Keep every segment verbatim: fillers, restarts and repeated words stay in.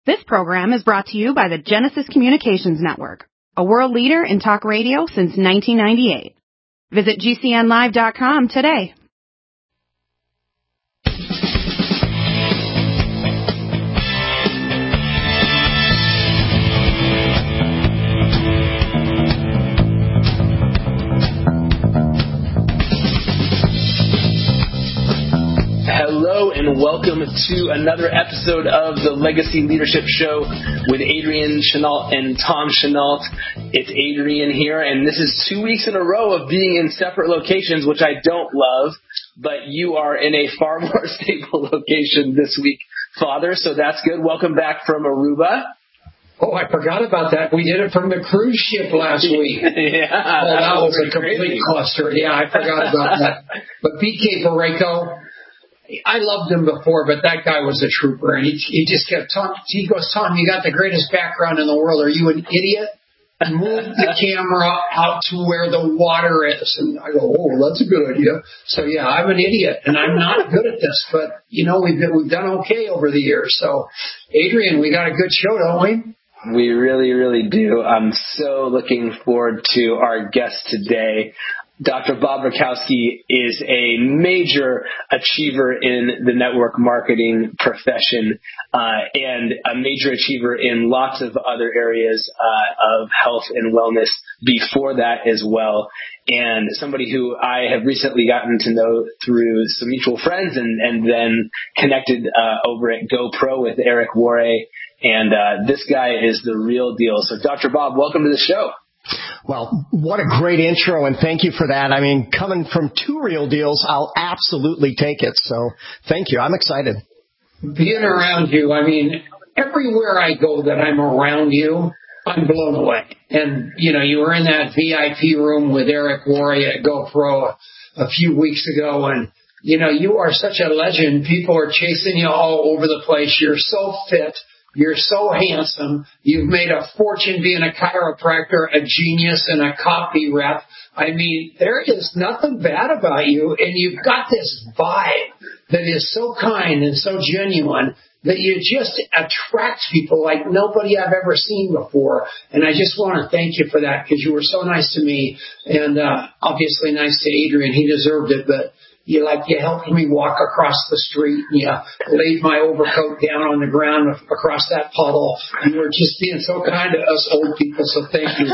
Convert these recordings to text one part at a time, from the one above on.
This program is brought to you by the Genesis Communications Network, a world leader in talk radio since nineteen ninety-eight. Visit G C N live dot com today. Hello and welcome to another episode of the Legacy Leadership Show with Adrian Chenault and Tom Chenault. It's Adrian here, and this is two weeks in a row of being in separate locations, which I don't love, but you are in a far more stable location this week, Father, so that's good. Welcome back from Aruba. Oh, I forgot about that. We did it from the cruise ship last week. yeah. Oh, that was a complete crazy. cluster. Yeah, I forgot about that. But B K Barreto, I loved him before, but that guy was a trooper. And he, he just kept talking. He goes, Tom, you got the greatest background in the world. Are you an idiot? Move the camera out to where the water is. And I go, oh, that's a good idea. So, yeah, I'm an idiot, and I'm not good at this. But, you know, we've, been, we've done okay over the years. So, Adrian, we got a good show, don't we? We really, really do. I'm so looking forward to our guest today. Doctor Bob Rakowski is a major achiever in the network marketing profession uh, and a major achiever in lots of other areas uh, of health and wellness before that as well. And somebody who I have recently gotten to know through some mutual friends and, and then connected uh, over at GoPro with Eric Worre. And uh, this guy is the real deal. So, Doctor Bob, welcome to the show. Well, what a great intro, and thank you for that. I mean, coming from two real deals, I'll absolutely take it. So thank you. I'm excited. Being around you, I mean, everywhere I go that I'm around you, I'm blown away. And, you know, you were in that V I P room with Eric Worre at GoPro a, a few weeks ago, and, you know, you are such a legend. People are chasing you all over the place. You're so fit. You're so handsome. You've made a fortune being a chiropractor, a genius, and a copy rep. I mean, there is nothing bad about you, and you've got this vibe that is so kind and so genuine that you just attract people like nobody I've ever seen before. And I just want to thank you for that, because you were so nice to me, and uh, obviously nice to Adrian. He deserved it, but You like you helped me walk across the street, and you laid my overcoat down on the ground across that puddle. You were just being so kind to us old people, so thank you.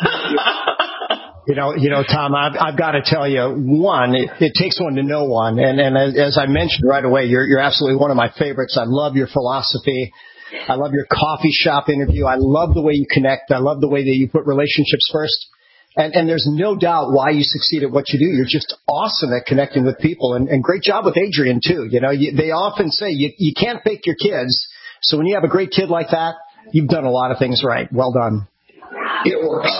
You know, you know, Tom, I've, I've got to tell you, one, it, it takes one to know one, and, and as, as I mentioned right away, you're, you're absolutely one of my favorites. I love your philosophy. I love your coffee shop interview. I love the way you connect. I love the way that you put relationships first. And, and there's no doubt why you succeed at what you do. You're just awesome at connecting with people, and, and great job with Adrian too. You know, you, they often say you, you can't fake your kids. So when you have a great kid like that, you've done a lot of things right. Well done. It works.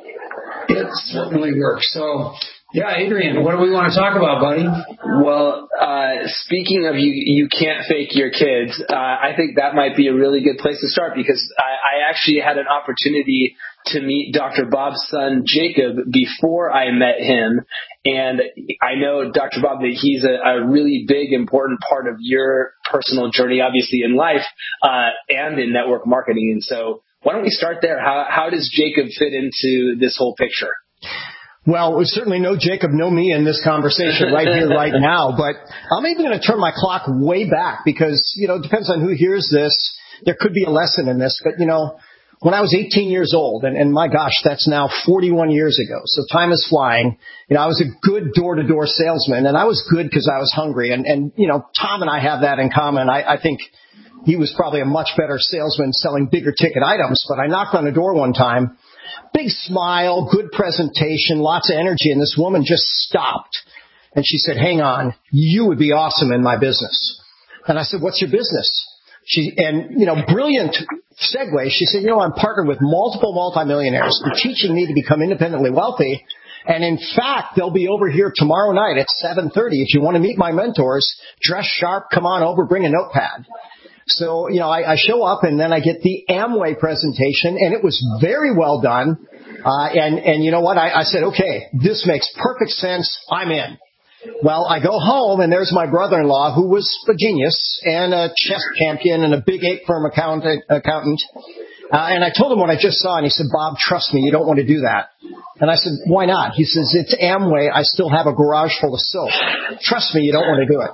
It certainly works. So, yeah, Adrian, what do we want to talk about, buddy? Well, uh, speaking of you, you can't fake your kids. Uh, I think that might be a really good place to start, because I, I actually had an opportunity to meet Doctor Bob's son, Jacob, before I met him. And I know, Doctor Bob, that he's a, a really big, important part of your personal journey, obviously in life, uh, and in network marketing. And so why don't we start there? How, how does Jacob fit into this whole picture? Well, we certainly know Jacob, know me in this conversation right here, right now. But I'm even going to turn my clock way back, because, you know, it depends on who hears this. There could be a lesson in this. But, you know, when I was eighteen years old, and, and my gosh, that's now forty-one years ago, so time is flying, you know, I was a good door-to-door salesman, and I was good because I was hungry. And, and, you know, Tom and I have that in common. I, I think he was probably a much better salesman selling bigger ticket items, but I knocked on the door one time, big smile, good presentation, lots of energy, and this woman just stopped. And she said, hang on, you would be awesome in my business. And I said, what's your business? She, and, you know, brilliant segue. She said, you know, I'm partnered with multiple multimillionaires. They're teaching me to become independently wealthy. And in fact, they'll be over here tomorrow night at seven thirty. If you want to meet my mentors, dress sharp, come on over, bring a notepad. So, you know, I, I show up, and then I get the Amway presentation, and it was very well done. Uh, and, and you know what? I, I said, okay, this makes perfect sense. I'm in. Well, I go home, and there's my brother-in-law, who was a genius and a chess champion and a big eight firm accountant. accountant. Uh, and I told him what I just saw, and he said, Bob, trust me, you don't want to do that. And I said, why not? He says, it's Amway. I still have a garage full of soap. Trust me, you don't want to do it.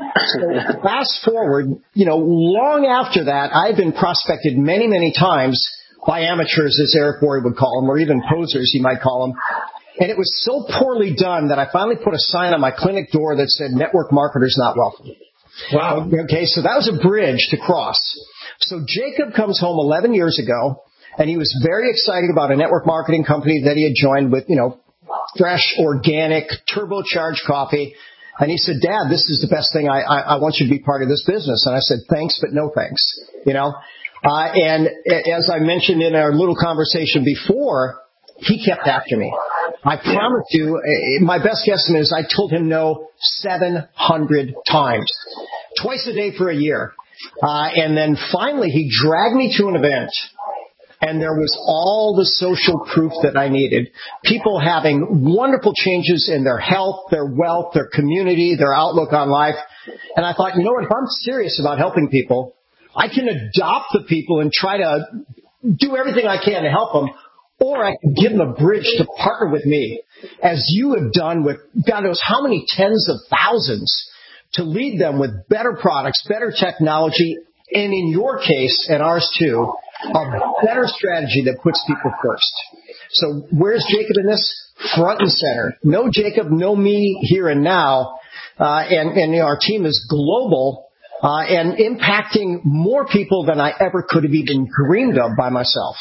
So fast forward, you know, long after that, I've been prospected many, many times by amateurs, as Eric Worre would call them, or even posers, he might call them. And it was so poorly done that I finally put a sign on my clinic door that said, network marketers not welcome. Wow. Okay, so that was a bridge to cross. So Jacob comes home eleven years ago, and he was very excited about a network marketing company that he had joined with, you know, fresh, organic, turbocharged coffee. And he said, Dad, this is the best thing. I, I, I want you to be part of this business. And I said, thanks, but no thanks. You know, uh, and as I mentioned in our little conversation before, he kept after me. I promise you, my best guesstimate is I told him no seven hundred times, twice a day for a year. Uh, and then finally he dragged me to an event, and there was all the social proof that I needed. People having wonderful changes in their health, their wealth, their community, their outlook on life. And I thought, you know what, if I'm serious about helping people, I can adopt the people and try to do everything I can to help them. Or I can give them a bridge to partner with me, as you have done with God knows how many tens of thousands, to lead them with better products, better technology, and in your case, and ours too, a better strategy that puts people first. So where's Jacob in this? Front and center. No Jacob, no me here and now. Uh, and, and you know, our team is global uh, and impacting more people than I ever could have even dreamed of by myself.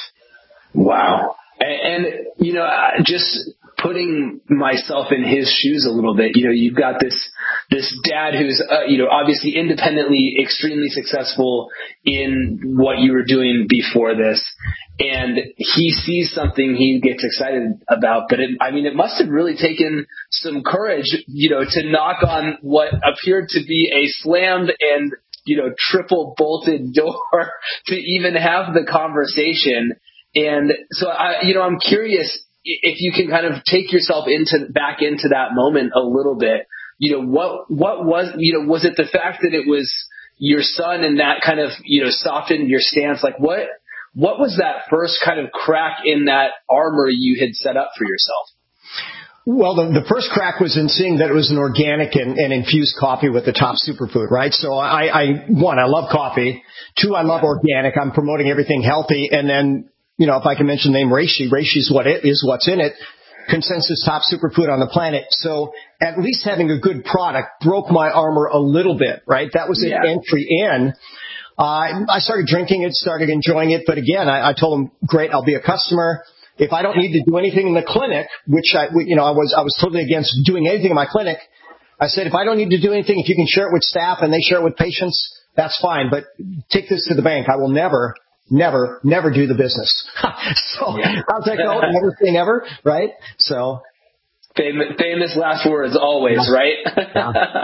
Wow. And, and, you know, just putting myself in his shoes a little bit, you know, you've got this, this dad who's, uh, you know, obviously independently extremely successful in what you were doing before this. And he sees something he gets excited about, but it, I mean, it must have really taken some courage, you know, to knock on what appeared to be a slammed and, you know, triple bolted door to even have the conversation. And so, I, you know, I'm curious if you can kind of take yourself into back into that moment a little bit. You know, what what was, you know, was it the fact that it was your son and that kind of, you know, softened your stance? Like, what what was that first kind of crack in that armor you had set up for yourself? Well, the, the first crack was in seeing that it was an organic and, and infused coffee with the top superfood, right? So I, I, one, I love coffee. Two, I love organic. I'm promoting everything healthy. And then, you know, if I can mention the name reishi, reishi is what it is, what's in it. Consensus top superfood on the planet. So at least having a good product broke my armor a little bit, right? That was an yeah. entry in. Uh, I started drinking it, started enjoying it. But again, I, I told him, great, I'll be a customer. If I don't need to do anything in the clinic, which I, you know, I was, I was totally against doing anything in my clinic. I said, if I don't need to do anything, if you can share it with staff and they share it with patients, that's fine. But take this to the bank. I will never Never, never do the business. So yeah. How's that go? Never say never, right? So famous, famous last words always, yeah. right? Yeah.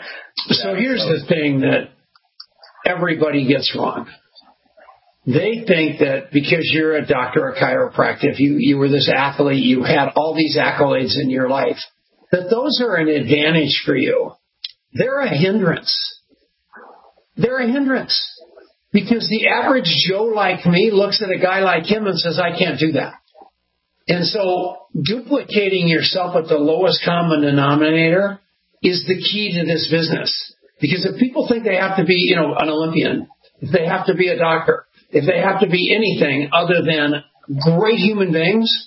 So here's the thing that everybody gets wrong. They think that because you're a doctor of chiropractic, you, you were this athlete, you had all these accolades in your life, that those are an advantage for you. They're a hindrance. They're a hindrance. Because the average Joe like me looks at a guy like him and says, I can't do that. And so duplicating yourself at the lowest common denominator is the key to this business. Because if people think they have to be, you know, an Olympian, if they have to be a doctor, if they have to be anything other than great human beings,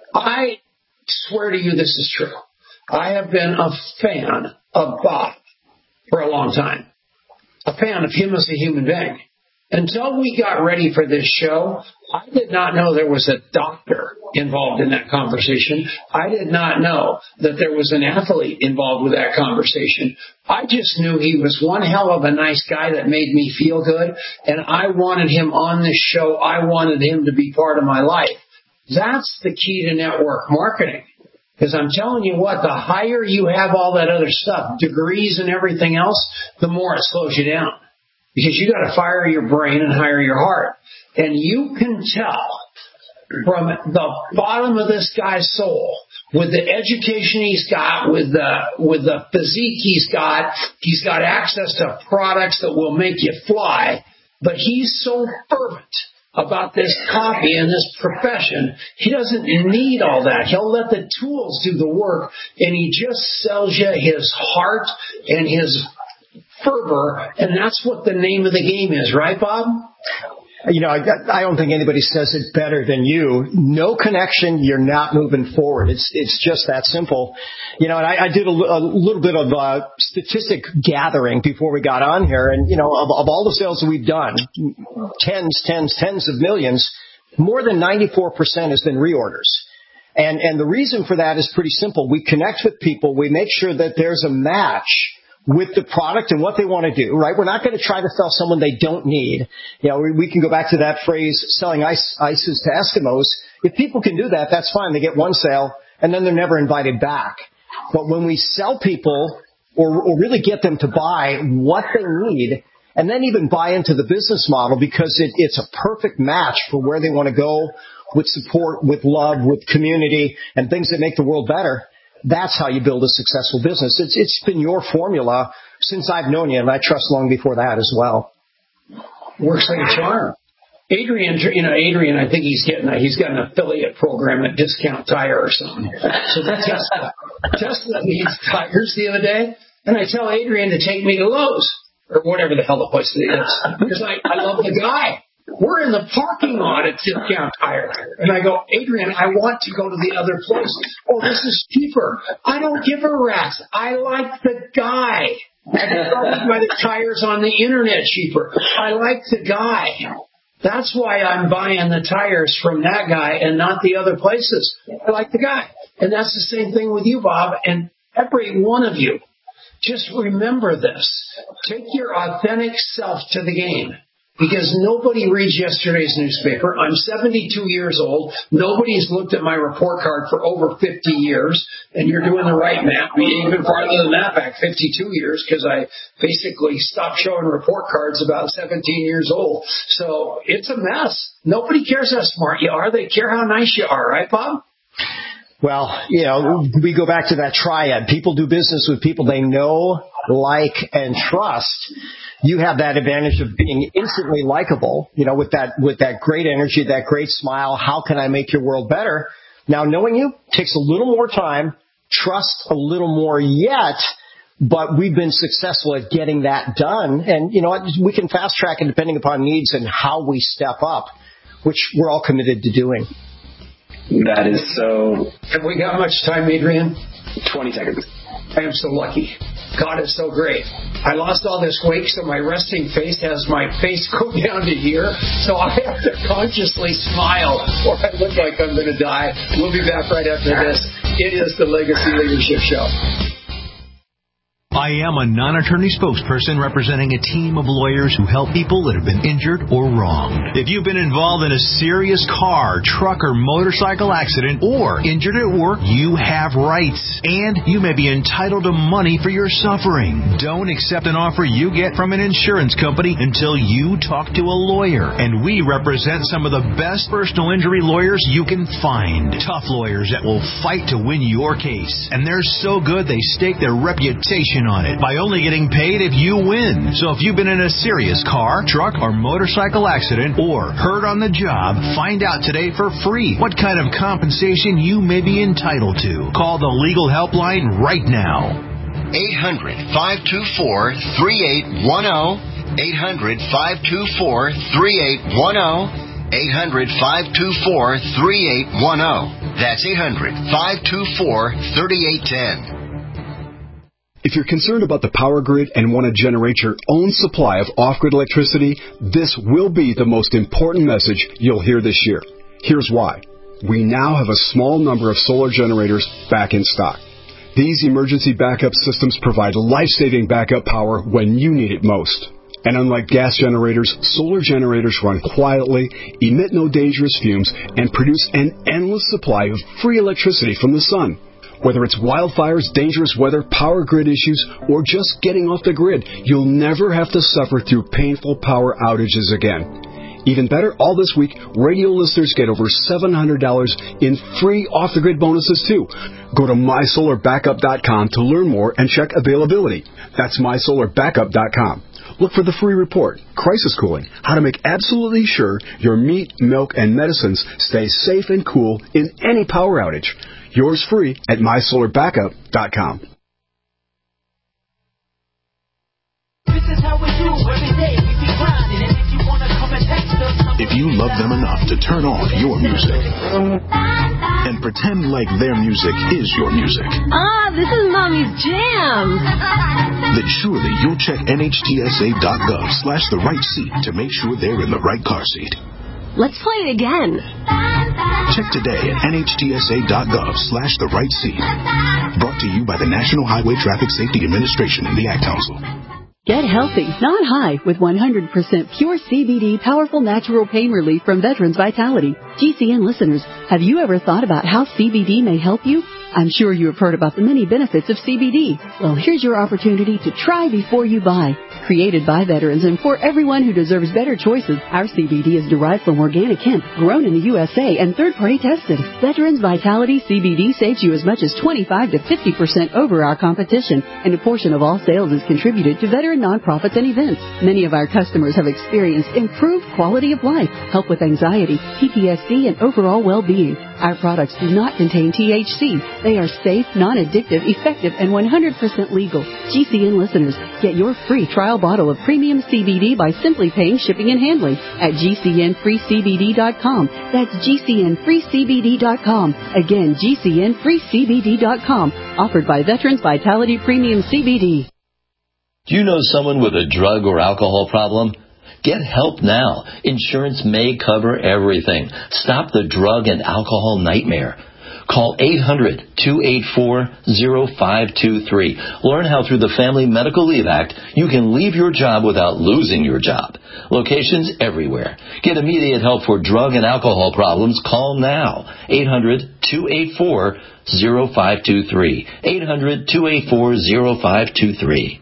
I swear to you this is true. I have been a fan of Bob for a long time. A fan of him as a human being. Until we got ready for this show, I did not know there was a doctor involved in that conversation. I did not know that there was an athlete involved with that conversation. I just knew he was one hell of a nice guy that made me feel good, and I wanted him on this show. I wanted him to be part of my life. That's the key to network marketing. Because I'm telling you what, the higher you have all that other stuff, degrees and everything else, the more it slows you down. Because you got to fire your brain and hire your heart. And you can tell from the bottom of this guy's soul, with the education he's got, with the with the physique he's got, he's got access to products that will make you fly, but he's so fervent about this copy and this profession, he doesn't need all that. He'll let the tools do the work, and he just sells you his heart and his fervor, and that's what the name of the game is, right, Bob? You know, I, I don't think anybody says it better than you. No connection, you're not moving forward. It's it's just that simple. You know, and I, I did a, a little bit of uh, statistic gathering before we got on here, and, you know, of, of all the sales that we've done, tens, tens, tens of millions, more than ninety-four percent has been reorders. And, and the reason for that is pretty simple. We connect with people. We make sure that there's a match with the product and what they want to do, right? We're not going to try to sell someone they don't need. You know, we, we can go back to that phrase, selling ice, ices to Eskimos. If people can do that, that's fine. They get one sale, and then they're never invited back. But when we sell people or, or really get them to buy what they need, and then even buy into the business model because it, it's a perfect match for where they want to go with support, with love, with community, and things that make the world better, that's how you build a successful business. It's It's been your formula since I've known you, and I trust long before that as well. Works like a charm. Adrian, you know, Adrian, I think he's getting a, he's got an affiliate program at Discount Tire or something. So Tesla, Tesla needs tires the other day, and I tell Adrian to take me to Lowe's or whatever the hell the place is, because I, I love the guy. We're in the parking lot at Discount Tire. And I go, Adrian, I want to go to the other place. Oh, this is cheaper. I don't give a rat's. I like the guy. I can buy the tires on the internet cheaper. I like the guy. That's why I'm buying the tires from that guy and not the other places. I like the guy. And that's the same thing with you, Bob, and every one of you. Just remember this. Take your authentic self to the game. Because nobody reads yesterday's newspaper. I'm seventy-two years old. Nobody's looked at my report card for over fifty years. And you're doing the right math. Even farther than that, back fifty-two years, because I basically stopped showing report cards about seventeen years old. So it's a mess. Nobody cares how smart you are. They care how nice you are. Right, Bob? Well, you know, we go back to that triad. People do business with people they know, like, and trust. You have that advantage of being instantly likable, you know, with that, with that great energy, that great smile. How can I make your world better? Now, knowing you takes a little more time, trust a little more yet, but we've been successful at getting that done. And, you know, we can fast track it depending upon needs and how we step up, which we're all committed to doing. That is so... Have we got much time, Adrian? twenty seconds. I am so lucky. God is so great. I lost all this weight, so my resting face has my face go down to here. So I have to consciously smile or I look like I'm going to die. We'll be back right after this. It is the Legacy Leadership Show. I am a non-attorney spokesperson representing a team of lawyers who help people that have been injured or wronged. If you've been involved in a serious car, truck, or motorcycle accident or injured at work, you have rights, and you may be entitled to money for your suffering. Don't accept an offer you get from an insurance company until you talk to a lawyer, and we represent some of the best personal injury lawyers you can find. Tough lawyers that will fight to win your case, and they're so good they stake their reputation on it by only getting paid if you win. So if you've been in a serious car, truck, or motorcycle accident or hurt on the job, find out today for free what kind of compensation you may be entitled to. Call the legal helpline right now. eight hundred, five two four, three eight one zero. eight hundred, five two four, three eight one zero. eight hundred, five two four, three eight one zero. That's eight hundred, five two four, three eight one zero. If you're concerned about the power grid and want to generate your own supply of off-grid electricity, this will be the most important message you'll hear this year. Here's why. We now have a small number of solar generators back in stock. These emergency backup systems provide life-saving backup power when you need it most. And unlike gas generators, solar generators run quietly, emit no dangerous fumes, and produce an endless supply of free electricity from the sun. Whether it's wildfires, dangerous weather, power grid issues, or just getting off the grid, you'll never have to suffer through painful power outages again. Even better, all this week, radio listeners get over seven hundred dollars in free off-the-grid bonuses, too. Go to my solar backup dot com to learn more and check availability. That's my solar backup dot com. Look for the free report, Crisis Cooling, how to make absolutely sure your meat, milk, and medicines stay safe and cool in any power outage. Yours free at my solar backup dot com. This is how we do every day. We be grinding, and if you want to come and text us, if you love them enough to turn off your music and pretend like their music is your music, ah, this is Mommy's jam, then surely you'll check N H T S A dot gov slash the right seat to make sure they're in the right car seat. Let's play it again. Check today at N H T S A dot gov slash the right seat. Brought to you by the National Highway Traffic Safety Administration and the Ad Council. Get healthy, not high, with one hundred percent pure C B D powerful natural pain relief from Veterans Vitality. G C N listeners, have you ever thought about how C B D may help you? I'm sure you have heard about the many benefits of C B D. Well, here's your opportunity to try before you buy. Created by veterans and for everyone who deserves better choices, our C B D is derived from organic hemp, grown in the U S A, and third-party tested. Veterans Vitality C B D saves you as much as twenty-five to fifty percent over our competition, and a portion of all sales is contributed to veteran nonprofits and events. Many of our customers have experienced improved quality of life, help with anxiety, P T S D, and overall well-being. Our products do not contain T H C. They are safe, non-addictive, effective, and one hundred percent legal. G C N listeners, get your free trial bottle of premium C B D by simply paying shipping and handling at G C N free C B D dot com. That's G C N free C B D dot com. Again, G C N free C B D dot com. Offered by Veterans Vitality Premium C B D. Do you know someone with a drug or alcohol problem? Get help now. Insurance may cover everything. Stop the drug and alcohol nightmare. Call eight hundred, two eight four, zero five two three. Learn how through the Family Medical Leave Act you can leave your job without losing your job. Locations everywhere. Get immediate help for drug and alcohol problems. Call now. eight hundred, two eight four, zero five two three. eight hundred, two eight four, zero five two three.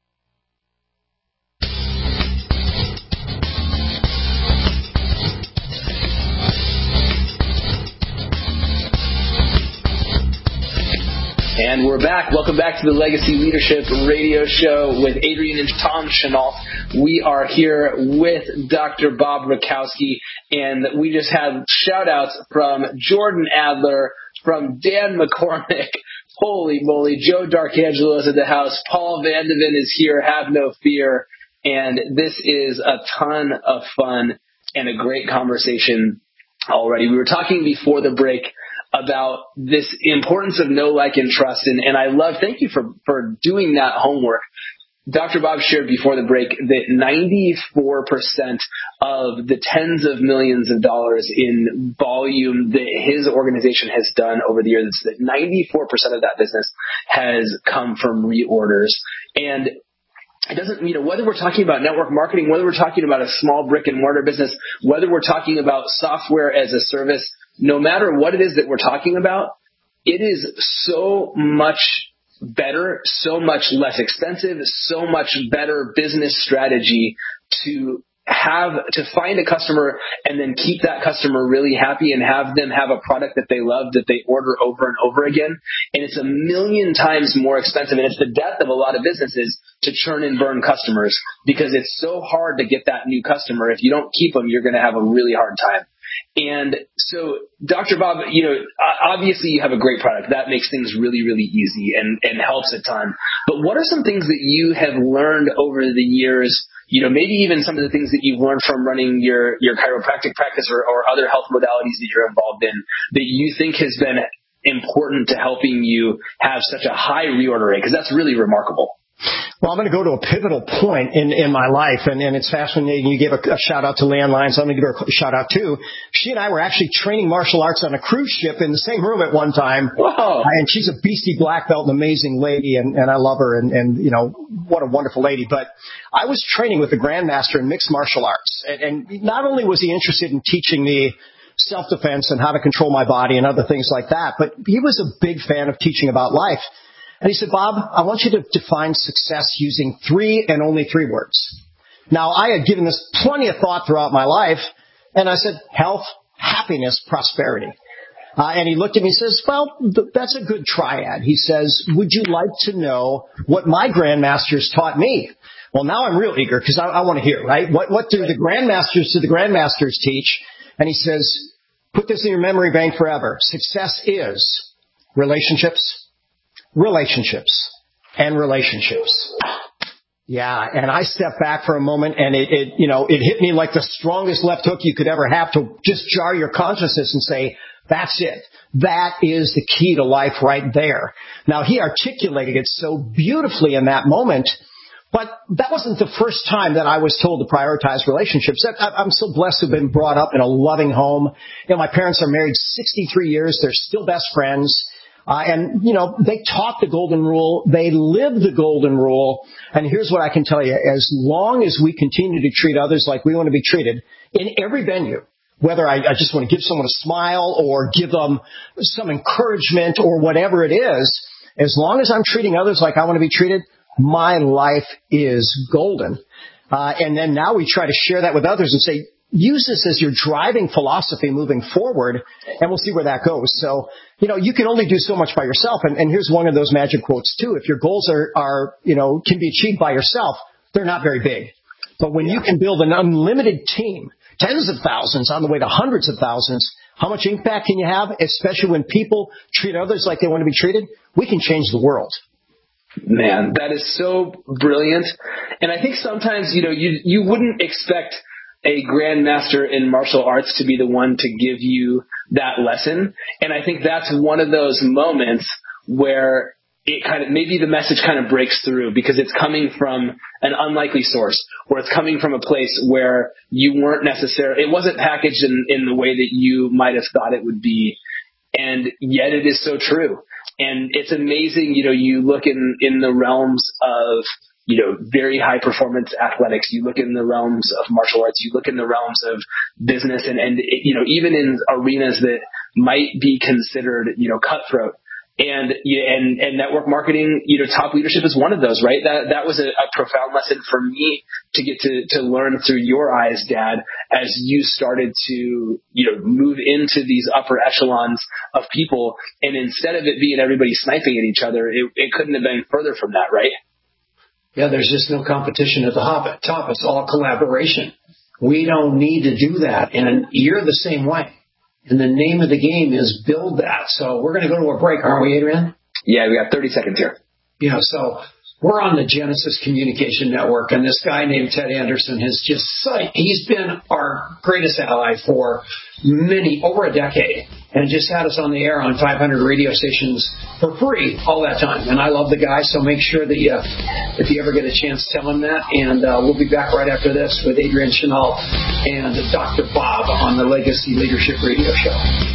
And we're back. Welcome back to the Legacy Leadership Radio Show with Adrian and Tom Chenault. We are here with Doctor Bob Rakowski, and we just had shout-outs from Jordan Adler, from Dan McCormick. Holy moly, Joe D'Arcangelo is in the house. Paul Vandeven is here. Have no fear. And this is a ton of fun and a great conversation already. We were talking before the break about this importance of know, like, and trust. And, and I love, thank you for, for doing that homework. Doctor Bob shared before the break that ninety-four percent of the tens of millions of dollars in volume that his organization has done over the years, that ninety-four percent of that business has come from reorders. And it doesn't, you know, whether we're talking about network marketing, whether we're talking about a small brick and mortar business, whether we're talking about software as a service, no matter what it is that we're talking about, it is so much better, so much less expensive, so much better business strategy to have, to find a customer and then keep that customer really happy and have them have a product that they love, that they order over and over again. And it's a million times more expensive. And it's the death of a lot of businesses to churn and burn customers, because it's so hard to get that new customer. If you don't keep them, you're going to have a really hard time. And so, Doctor Bob, you know, obviously you have a great product. That makes things really, really easy and, and helps a ton. But what are some things that you have learned over the years, you know, maybe even some of the things that you've learned from running your, your chiropractic practice or, or other health modalities that you're involved in, that you think has been important to helping you have such a high reorder rate? Because that's really remarkable. Well, I'm going to go to a pivotal point in, in my life, and, and it's fascinating. You gave a, a shout-out to Leanne Lyons. I'm going to give her a shout-out, too. She and I were actually training martial arts on a cruise ship in the same room at one time. Whoa. And she's a beastie black belt, an amazing lady, and, and I love her, and, and, you know, what a wonderful lady. But I was training with a grandmaster in mixed martial arts, and, and not only was he interested in teaching me self-defense and how to control my body and other things like that, but he was a big fan of teaching about life. And he said, Bob, I want you to define success using three and only three words. Now, I had given this plenty of thought throughout my life, And I said, health, happiness, prosperity. Uh, and he looked at me and says, well, th- that's a good triad. He says, would you like to know what my grandmasters taught me? Well, now I'm real eager because I, I want to hear, right? What, what do the grandmasters to the grandmasters teach? And he says, put this in your memory bank forever. Success is relationships, relationships, and relationships. Yeah, and I stepped back for a moment, and it, it, you know, it hit me like the strongest left hook you could ever have to just jar your consciousness and say, that's it. That is the key to life right there. Now, he articulated it so beautifully in that moment, but that wasn't the first time that I was told to prioritize relationships. I'm so blessed to have been brought up in a loving home. You know, my parents are married sixty-three years. They're still best friends. Uh, and, you know, they taught the golden rule. They live the golden rule. And here's what I can tell you. As long as we continue to treat others like we want to be treated in every venue, whether I, I just want to give someone a smile or give them some encouragement or whatever it is, as long as I'm treating others like I want to be treated, my life is golden. Uh, and then now we try to share that with others and say, use this as your driving philosophy moving forward, and we'll see where that goes. So, you know, you can only do so much by yourself. And, and here's one of those magic quotes, too. If your goals are, are, you know, can be achieved by yourself, they're not very big. But when you can build an unlimited team, tens of thousands on the way to hundreds of thousands, how much impact can you have, especially when people treat others like they want to be treated? We can change the world. Man, that is so brilliant. And I think sometimes, you know, you you wouldn't expect a grandmaster in martial arts to be the one to give you that lesson. And I think that's one of those moments where it kind of, maybe the message kind of breaks through because it's coming from an unlikely source, or it's coming from a place where you weren't necessarily, it wasn't packaged in, in the way that you might have thought it would be. And yet it is so true. And it's amazing, you know, you look in, in the realms of, you know, very high performance athletics. You look in the realms of martial arts, you look in the realms of business and, and, you know, even in arenas that might be considered, you know, cutthroat. And, and, and network marketing, you know, top leadership is one of those, right? That, that was a, a profound lesson for me to get to, to learn through your eyes, Dad, as you started to, you know, move into these upper echelons of people. And instead of it being everybody sniping at each other, it, it couldn't have been further from that, right? Yeah, there's just no competition at the top. It's all collaboration. We don't need to do that. And you're the same way. And the name of the game is build that. So we're going to go to a break, aren't we, Adrian? Yeah, we got thirty seconds here. Yeah, so we're on the Genesis Communication Network, and this guy named Ted Anderson has just, he's been our greatest ally for many, over a decade, and just had us on the air on five hundred radio stations for free all that time. And I love the guy, so make sure that you, if you ever get a chance, tell him that. And uh, we'll be back right after this with Adrian Chenault and Doctor Bob on the Legacy Leadership Radio Show.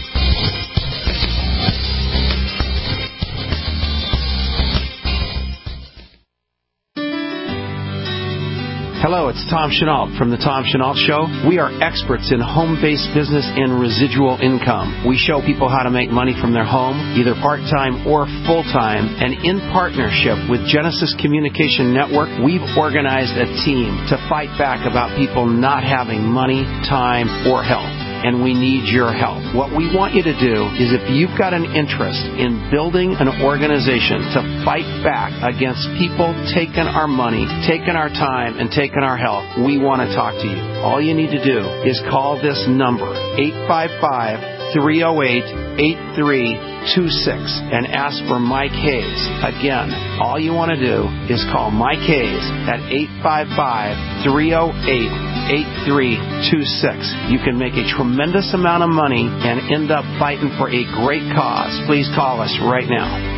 Hello, it's Tom Chenault from The Tom Chenault Show. We are experts in home-based business and residual income. We show people how to make money from their home, either part-time or full-time. And in partnership with Genesis Communication Network, we've organized a team to fight back about people not having money, time, or health. And we need your help. What we want you to do is, if you've got an interest in building an organization to fight back against people taking our money, taking our time, and taking our health, we want to talk to you. All you need to do is call this number, eight five five, three oh eight, eight three two six, and ask for Mike Hayes. Again, all you want to do is call Mike Hayes at eight five five, three oh eight, eight three two six. You can make a tremendous amount of money and end up fighting for a great cause. Please call us right now.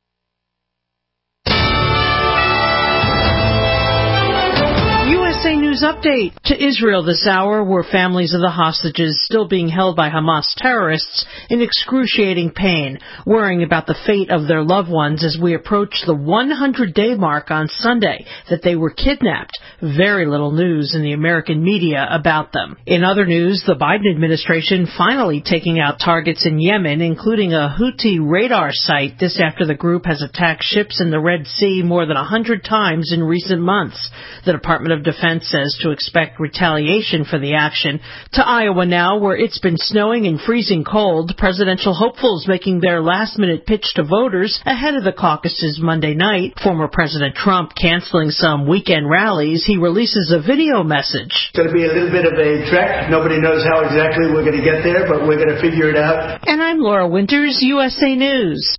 U S A News news update. To Israel this hour, where families of the hostages still being held by Hamas terrorists in excruciating pain, worrying about the fate of their loved ones as we approach the hundred day mark on Sunday that they were kidnapped. Very little news in the American media about them. In other news, the Biden administration finally taking out targets in Yemen, including a Houthi radar site. This after the group has attacked ships in the Red Sea more than one hundred times in recent months. The Department of Defense says to expect retaliation for the action. To Iowa now, where it's been snowing and freezing cold, presidential hopefuls making their last-minute pitch to voters ahead of the caucuses Monday night. Former President Trump canceling some weekend rallies. He releases a video message. It's going to be a little bit of a trek. Nobody knows how exactly we're going to get there, but we're going to figure it out. And I'm Laura Winters, U S A News.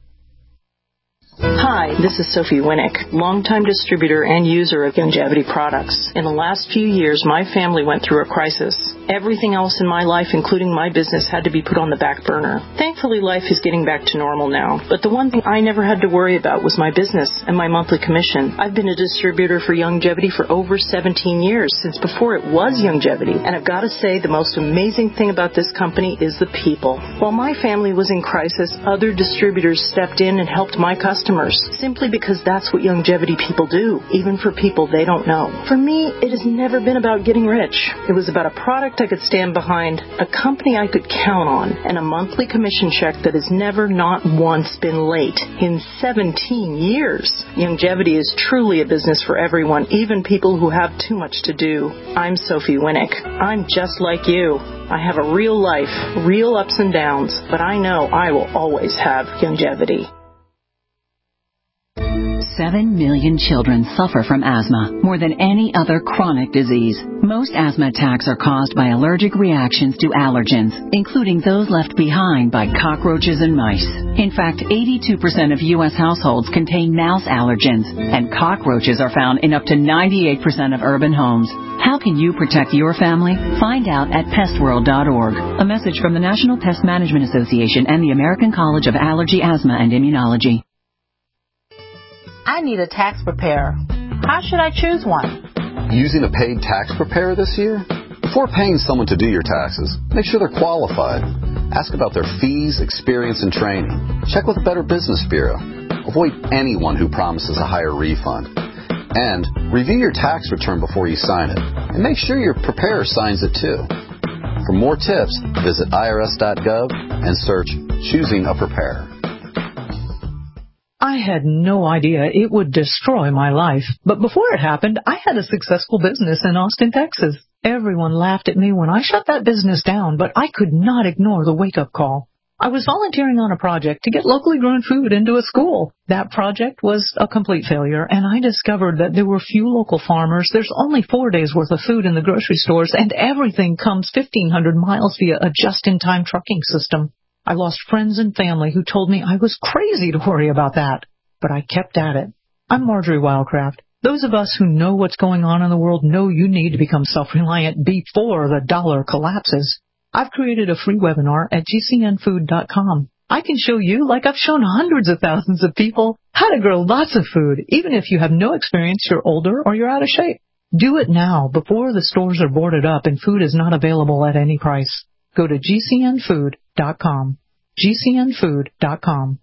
Hi, this is Sophie Winnick, longtime distributor and user of Youngevity products. In the last few years, my family went through a crisis. Everything else in my life, including my business, had to be put on the back burner. Thankfully, life is getting back to normal now. But the one thing I never had to worry about was my business and my monthly commission. I've been a distributor for Youngevity for over seventeen years, since before it was Youngevity. And I've got to say, the most amazing thing about this company is the people. While my family was in crisis, other distributors stepped in and helped my customers, simply because that's what Youngevity people do, even for people they don't know. For me, it has never been about getting rich. It was about a product I could stand behind, a company I could count on, and a monthly commission check that has never, not once, been late in seventeen years. Youngevity is truly a business for everyone, even people who have too much to do. I'm Sophie Winnick. I'm just like you. I have a real life, real ups and downs, but I know I will always have Youngevity. Seven million children suffer from asthma, more than any other chronic disease. Most asthma attacks are caused by allergic reactions to allergens, including those left behind by cockroaches and mice. In fact, eighty-two percent of U S households contain mouse allergens, and cockroaches are found in up to ninety-eight percent of urban homes. How can you protect your family? Find out at pest world dot org. A message from the National Pest Management Association and the American College of Allergy, Asthma, and Immunology. I need a tax preparer. How should I choose one? Using a paid tax preparer this year? Before paying someone to do your taxes, make sure they're qualified. Ask about their fees, experience, and training. Check with the Better Business Bureau. Avoid anyone who promises a higher refund. And review your tax return before you sign it. And make sure your preparer signs it too. For more tips, visit I R S dot gov and search Choosing a Preparer. I had no idea it would destroy my life. But before it happened, I had a successful business in Austin, Texas. Everyone laughed at me when I shut that business down, but I could not ignore the wake-up call. I was volunteering on a project to get locally grown food into a school. That project was a complete failure, and I discovered that there were few local farmers. There's only four days' worth of food in the grocery stores, and everything comes fifteen hundred miles via a just-in-time trucking system. I lost friends and family who told me I was crazy to worry about that, but I kept at it. I'm Marjorie Wildcraft. Those of us who know what's going on in the world know you need to become self-reliant before the dollar collapses. I've created a free webinar at G C N food dot com. I can show you, like I've shown hundreds of thousands of people, how to grow lots of food, even if you have no experience, you're older, or you're out of shape. Do it now, before the stores are boarded up and food is not available at any price. Go to G C N food dot com. G C N food dot com.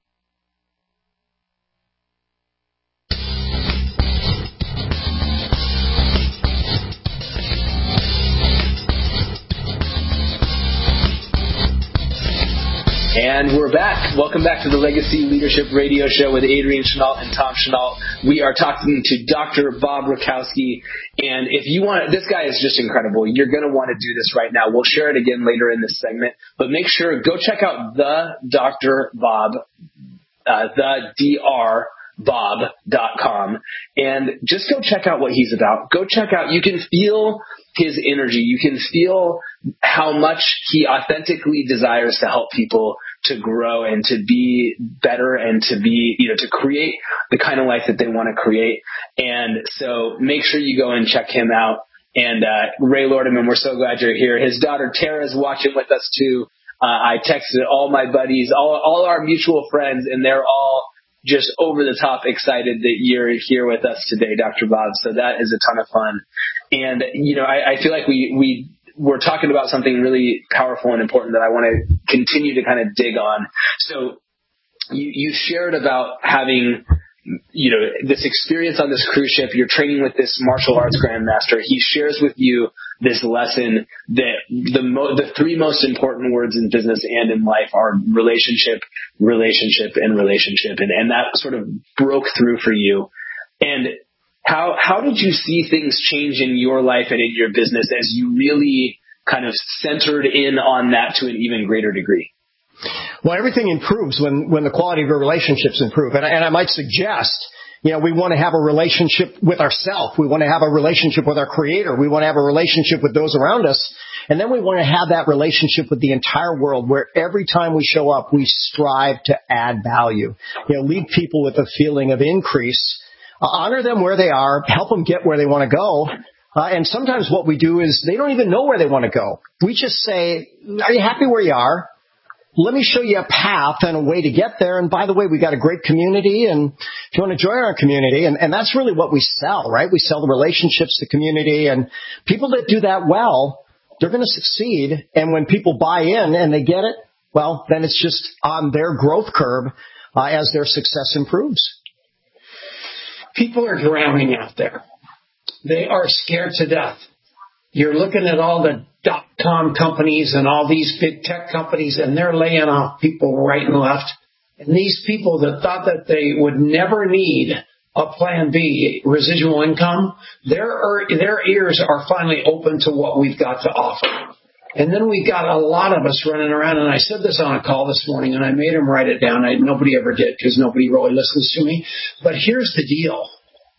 And we're back. Welcome back to the Legacy Leadership Radio Show with Adrian Chenault and Tom Chenault. We are talking to Doctor Bob Rakowski. And if you want, this guy is just incredible. You're going to want to do this right now. We'll share it again later in this segment. But make sure, go check out the Doctor Bob, uh, the D R Bob dot com, and just go check out what he's about. Go check out, you can feel his energy. You can feel how much he authentically desires to help people to grow and to be better and to be, you know, to create the kind of life that they want to create. And so make sure you go and check him out. And uh, Ray Lordeman, we're so glad you're here. His daughter Tara's watching with us too. Uh, I texted all my buddies, all, all our mutual friends, and they're all just over the top excited that you're here with us today, Doctor Bob. So that is a ton of fun. And, you know, I, I feel like we, we, we're talking about something really powerful and important that I want to continue to kind of dig on. So you, you shared about having, you know, this experience on this cruise ship. You're training with this martial arts grandmaster. He shares with you this lesson that the mo- the three most important words in business and in life are relationship, relationship, and relationship. And, and that sort of broke through for you. And how how did you see things change in your life and in your business as you really kind of centered in on that to an even greater degree? Well, everything improves when, when the quality of your relationships improve. And I, and I might suggest, you know, we want to have a relationship with ourselves. We want to have a relationship with our Creator. We want to have a relationship with those around us. And then we want to have that relationship with the entire world, where every time we show up, we strive to add value. You know, leave people with a feeling of increase. Uh, honor them where they are. Help them get where they want to go. Uh, and sometimes what we do is they don't even know where they want to go. We just say, are you happy where you are? Let me show you a path and a way to get there. And by the way, we got a great community, and if you want to join our community, and, and that's really what we sell, right? We sell the relationships, the community, and people that do that well, they're going to succeed. And when people buy in and they get it, well, then it's just on their growth curve uh, as their success improves. People are drowning out there. They are scared to death. You're looking at all the dot-com companies and all these big tech companies, and they're laying off people right and left. And these people that thought that they would never need a plan B, residual income, their, their ears are finally open to what we've got to offer. And then we got a lot of us running around, and I said this on a call this morning, and I made them write it down. I, nobody ever did, because nobody really listens to me. But here's the deal.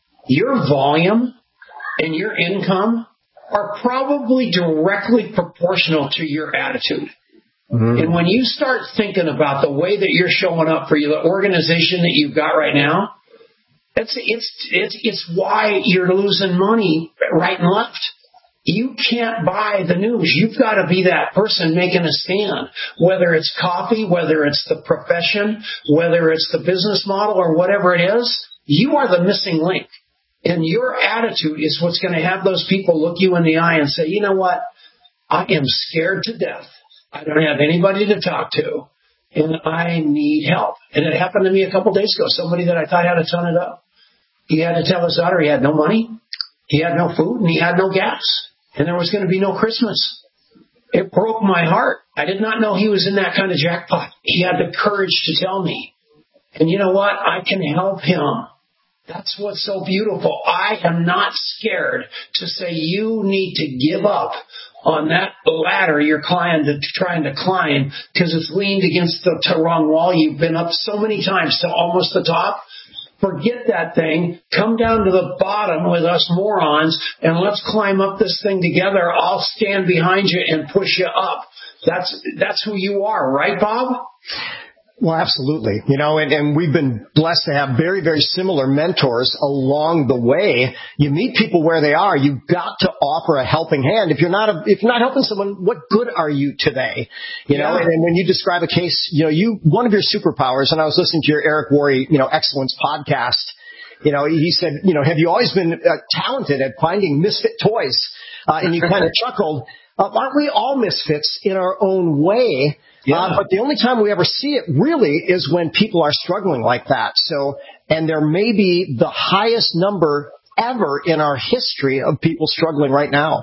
Your volume and your income are probably directly proportional to your attitude. Mm-hmm. And when you start thinking about the way that you're showing up for the organization that you've got right now, it's it's it's it's why you're losing money right and left. You can't buy the news. You've got to be that person making a stand, whether it's coffee, whether it's the profession, whether it's the business model, or whatever it is. You are the missing link. And your attitude is what's going to have those people look you in the eye and say, you know what? I am scared to death. I don't have anybody to talk to, and I need help. And it happened to me a couple of days ago. Somebody that I thought had a ton of dough. He had to tell his daughter he had no money, he had no food, and he had no gas. And there was going to be no Christmas. It broke my heart. I did not know he was in that kind of jackpot. He had the courage to tell me. And you know what? I can help him. That's what's so beautiful. I am not scared to say you need to give up on that ladder you're trying to, trying to climb because it's leaned against the t- wrong wall. You've been up so many times to almost the top. Forget that thing. Come down to the bottom with us morons, and let's climb up this thing together. I'll stand behind you and push you up. That's that's who you are, right, Bob? Well, absolutely. You know, and, and we've been blessed to have very, very similar mentors along the way. You meet people where they are. You've got to offer a helping hand. If you're not, a, if you're not helping someone, what good are you today? You yeah. know, and, and when you describe a case, you know, you, one of your superpowers, and I was listening to your Eric Worre, you know, Excellence podcast. You know, he said, you know, have you always been uh, talented at finding misfit toys? Uh, and you kind of chuckled. Uh, aren't we all misfits in our own way? Yeah. Uh, but the only time we ever see it really is when people are struggling like that. So, and there may be the highest number ever in our history of people struggling right now.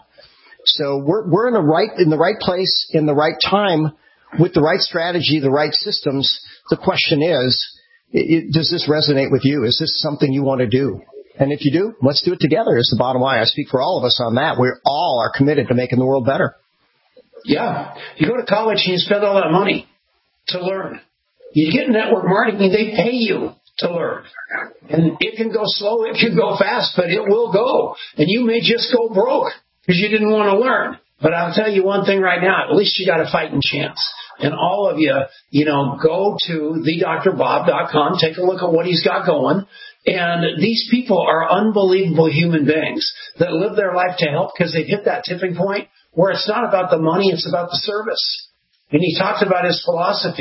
So we're, we're in the right, in the right place, in the right time, with the right strategy, the right systems. The question is, it, does this resonate with you? Is this something you want to do? And if you do, let's do it together is the bottom line. I speak for all of us on that. We all are committed to making the world better. Yeah. You go to college and you spend all that money to learn. You get network marketing, they pay you to learn. And it can go slow, it can go fast, but it will go. And you may just go broke because you didn't want to learn. But I'll tell you one thing right now, at least you got a fighting chance. And all of you, you know, go to the dr bob dot com, take a look at what he's got going. And these people are unbelievable human beings that live their life to help because they've hit that tipping point where it's not about the money, it's about the service. And he talked about his philosophy.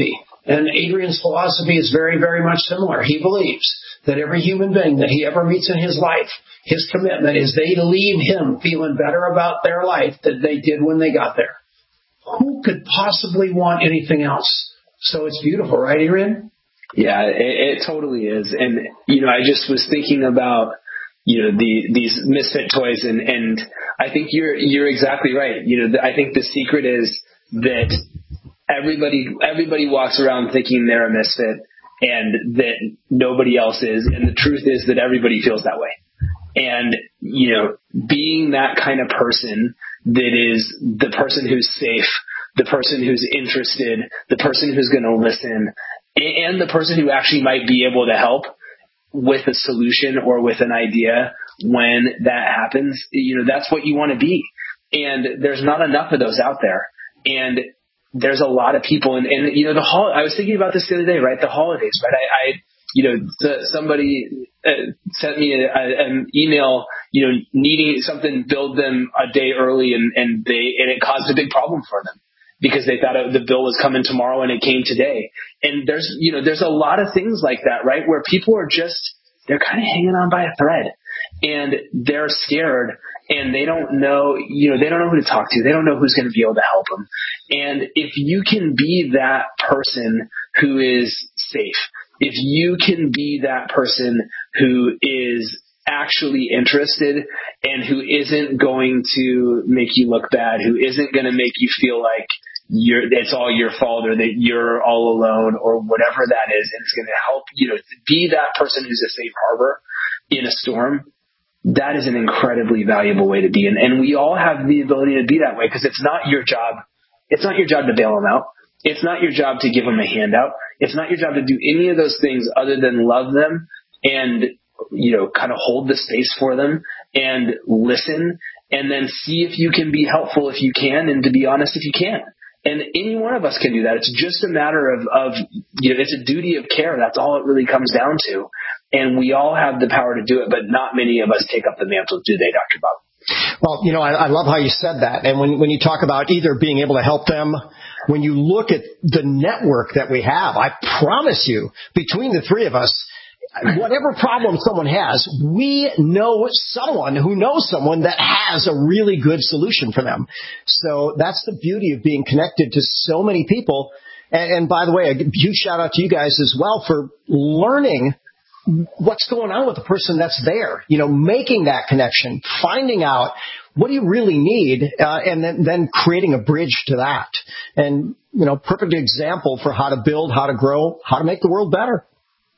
And Adrian's philosophy is very, very much similar. He believes that every human being that he ever meets in his life, his commitment is they leave him feeling better about their life than they did when they got there. Who could possibly want anything else? So it's beautiful, right, Adrian? Yeah, it, it totally is. And, you know, I just was thinking about, you know, the, these misfit toys, and, and I think you're, you're exactly right. You know, I think the secret is that everybody, everybody walks around thinking they're a misfit and that nobody else is. And the truth is that everybody feels that way. And, you know, being that kind of person that is the person who's safe, the person who's interested, the person who's going to listen, and the person who actually might be able to help with a solution or with an idea when that happens, you know, that's what you want to be. And there's not enough of those out there. And there's a lot of people, and, and you know, the hol- I was thinking about this the other day, right? The holidays, right? I, I you know, somebody uh, sent me a, a, an email, you know, needing something billed them a day early, and, and they and it caused a big problem for them because they thought it, the bill was coming tomorrow and it came today. And there's, you know, there's a lot of things like that, right? Where people are just, they're kind of hanging on by a thread, and they're scared, and they don't know, you know, they don't know who to talk to. They don't know who's going to be able to help them. And if you can be that person who is safe, if you can be that person who is actually interested and who isn't going to make you look bad, who isn't going to make you feel like you're, it's all your fault or that you're all alone or whatever that is, and it's going to help, you know, be that person who's a safe harbor in a storm, that is an incredibly valuable way to be. And, and we all have the ability to be that way, because it's not your job. It's not your job to bail them out. It's not your job to give them a handout. It's not your job to do any of those things other than love them and, you know, kind of hold the space for them and listen, and then see if you can be helpful if you can, and to be honest if you can. And any one of us can do that. It's just a matter of, of, you know, it's a duty of care. That's all it really comes down to. And we all have the power to do it, but not many of us take up the mantle, do they, Doctor Bob? Well, you know, I, I love how you said that. And when, when you talk about either being able to help them, when you look at the network that we have, I promise you, between the three of us, whatever problem someone has, we know someone who knows someone that has a really good solution for them. So that's the beauty of being connected to so many people. And, and by the way, a huge shout out to you guys as well for learning what's going on with the person that's there, you know, making that connection, finding out what do you really need, uh, and then, then creating a bridge to that. And, you know, perfect example for how to build, how to grow, how to make the world better.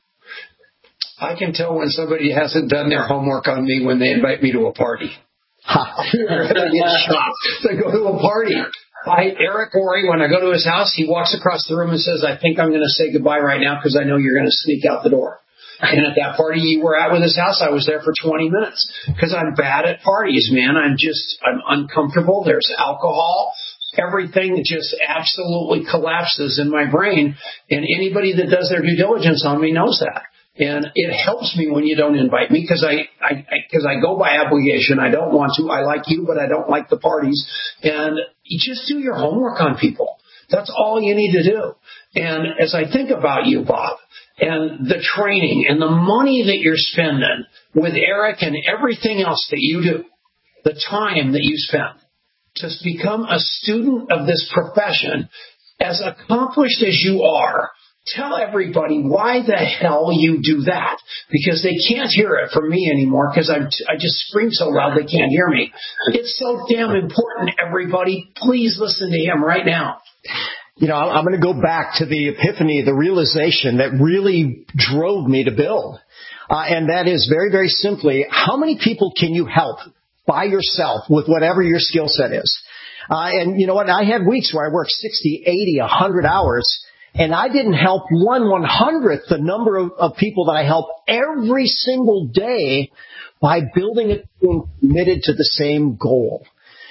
I can tell when somebody hasn't done their homework on me when they invite me to a party. I get shocked. They go to a party. I, Eric Worre, when I go to his house, he walks across the room and says, I think I'm going to say goodbye right now because I know you're going to sneak out the door. And at that party you were at with his house, I was there for twenty minutes because I'm bad at parties, man. I'm just, I'm uncomfortable. There's alcohol. Everything just absolutely collapses in my brain. And anybody that does their due diligence on me knows that. And it helps me when you don't invite me because I, I, because I, I go by obligation. I don't want to. I like you, but I don't like the parties. And you just do your homework on people. That's all you need to do. And as I think about you, Bob, and the training and the money that you're spending with Eric and everything else that you do, the time that you spend to become a student of this profession, as accomplished as you are, tell everybody why the hell you do that, because they can't hear it from me anymore because I I just scream so loud they can't hear me. It's so damn important, everybody. Please listen to him right now. You know, I'm going to go back to the epiphany, the realization that really drove me to build. Uh, and that is very, very simply, how many people can you help by yourself with whatever your skill set is? Uh, and you know what? I had weeks where I worked sixty, eighty, one hundred hours, and I didn't help one one hundredth the number of, of people that I help every single day by building a team committed to the same goal.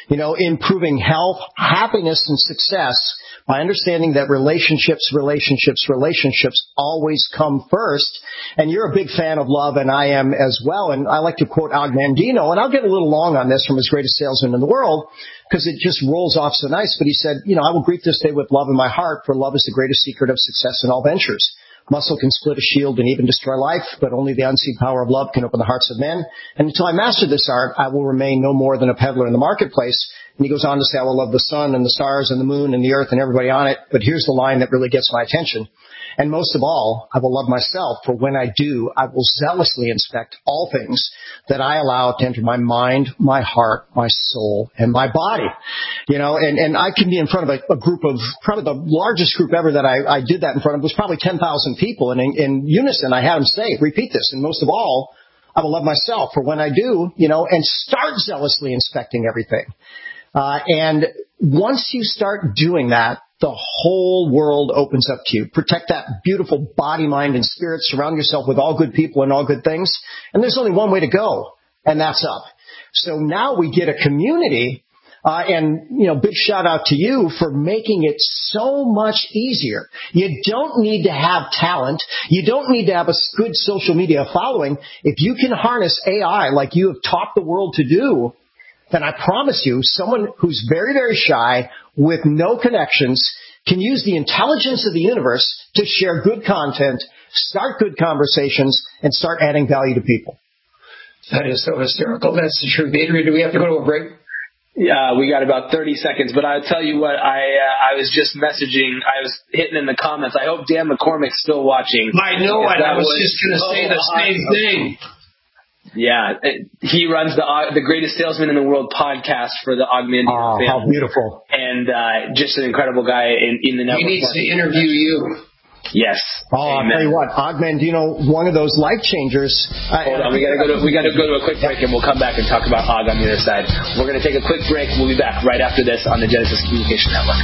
you know, improving health, happiness, and success by understanding that relationships, relationships, relationships always come first. And you're a big fan of love, and I am as well. And I like to quote Og Mandino, and I'll get a little long on this from his greatest salesman in the world because it just rolls off so nice. But he said, you know, I will greet this day with love in my heart, for love is the greatest secret of success in all ventures. Muscle can split a shield and even destroy life, but only the unseen power of love can open the hearts of men. And until I master this art, I will remain no more than a peddler in the marketplace. And he goes on to say, I will love the sun and the stars and the moon and the earth and everybody on it. But here's the line that really gets my attention. And most of all, I will love myself, for when I do, I will zealously inspect all things that I allow to enter my mind, my heart, my soul, and my body. You know, and, and I can be in front of a, a group of, probably the largest group ever that I, I did that in front of was probably ten thousand people. And in, in unison, I had them say, repeat this. And most of all, I will love myself, for when I do, you know, and start zealously inspecting everything. Uh, and once you start doing that, the whole world opens up to you. Protect that beautiful body, mind, and spirit. Surround yourself with all good people and all good things. And there's only one way to go, and that's up. So now we get a community, uh, and, you know, big shout out to you for making it so much easier. You don't need to have talent. You don't need to have a good social media following. If you can harness A I like you have taught the world to do, then I promise you, someone who's very, very shy with no connections can use the intelligence of the universe to share good content, start good conversations, and start adding value to people. That is so hysterical. That's the truth. Adrian, do we have to go to a break? Yeah, we got about thirty seconds, but I'll tell you what, I uh, I was just messaging, I was hitting in the comments. I hope Dan McCormick's still watching. I know it. I was, was just going to so say the same awesome. thing. Yeah, he runs the the Greatest Salesman in the World podcast for the Og Mandino oh, family. How beautiful. And uh, just an incredible guy in, in the network. He needs to interview you. Yes. Oh, I'll tell you what, Og Mandino, one of those life changers. Hold on, we gotta go to we gotta go to a quick break, and we'll come back and talk about Og on the other side. We're gonna take a quick break. We'll be back right after this on the Genesis Communication Network.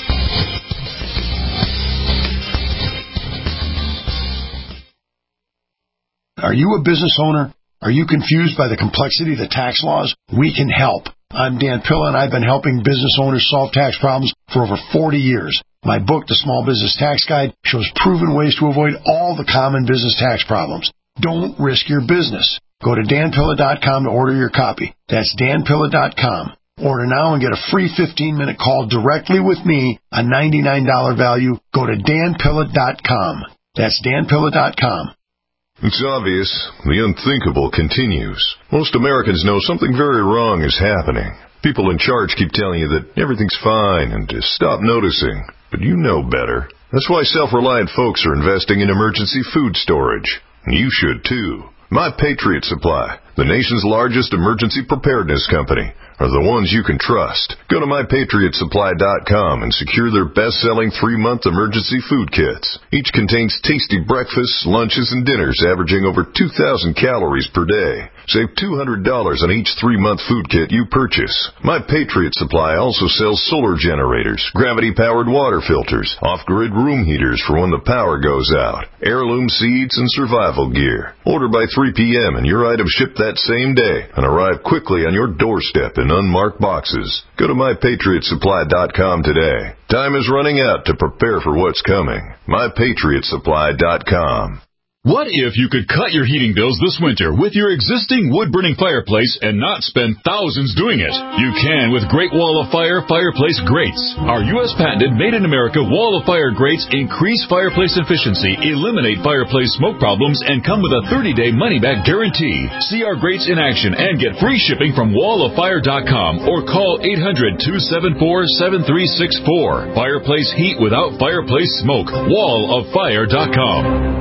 Are you a business owner? Are you confused by the complexity of the tax laws? We can help. I'm Dan Pilla, and I've been helping business owners solve tax problems for over forty years. My book, The Small Business Tax Guide, shows proven ways to avoid all the common business tax problems. Don't risk your business. Go to dan pilla dot com to order your copy. That's dan pilla dot com. Order now and get a free fifteen minute call directly with me, a ninety-nine dollars value. Go to dan pilla dot com. That's dan pilla dot com. It's obvious. The unthinkable continues. Most Americans know something very wrong is happening. People in charge keep telling you that everything's fine and to stop noticing. But you know better. That's why self-reliant folks are investing in emergency food storage. You should too. My Patriot Supply, the nation's largest emergency preparedness company, are the ones you can trust. Go to my patriot supply dot com and secure their best-selling three-month emergency food kits. Each contains tasty breakfasts, lunches, and dinners averaging over two thousand calories per day. Save two hundred dollars on each three-month food kit you purchase. My Patriot Supply also sells solar generators, gravity-powered water filters, off-grid room heaters for when the power goes out, heirloom seeds, and survival gear. Order by three p.m. and your items ship that same day and arrive quickly on your doorstep in unmarked boxes. Go to my patriot supply dot com today. Time is running out to prepare for what's coming. my patriot supply dot com. What if you could cut your heating bills this winter with your existing wood-burning fireplace and not spend thousands doing it? You can with Great Wall of Fire Fireplace Grates. Our U S patented made-in-America Wall of Fire grates increase fireplace efficiency, eliminate fireplace smoke problems, and come with a thirty-day money-back guarantee. See our grates in action and get free shipping from wall of fire dot com or call eight hundred, two seven four, seven three six four. Fireplace heat without fireplace smoke. wall of fire dot com.